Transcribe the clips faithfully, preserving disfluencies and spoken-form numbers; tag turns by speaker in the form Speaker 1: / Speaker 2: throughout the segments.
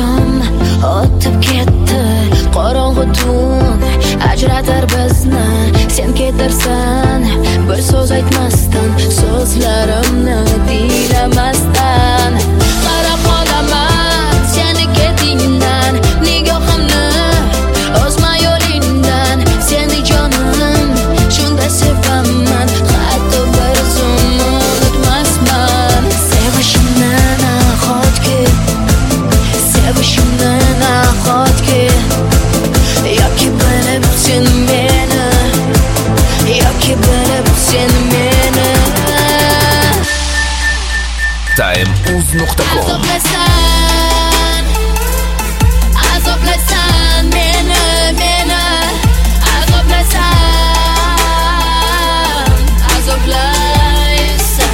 Speaker 1: ham o'tib ketdi. Qorong'u tun ajratar bizni. Sen ketarsan bir so'z aytmasdan, so'zlarimni diylamasdan. Qarab qolaman seni ketingdan, nigohimni o'zma yo'lingdan. Seni jonim shunda sevaman, hatto bir zum unutmasman. Sevishimni nahotki, sevishimni nahotki, yoki bilib sen meni, yoki bilib sen meni.
Speaker 2: time uz nuqta com
Speaker 1: Azoblaysan, azoblaysan meni, meni azoblaysan, azoblaysan.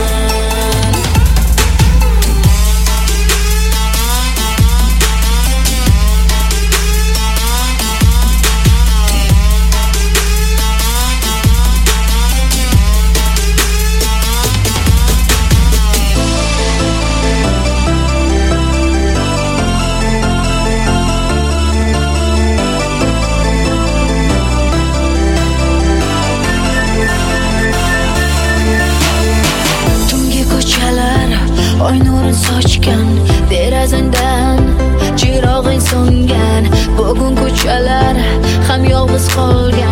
Speaker 1: Oy nurin sochgan derazangdan chirog'ing so'ngan. Bugun ko'chalar ham yolg'iz qolgan.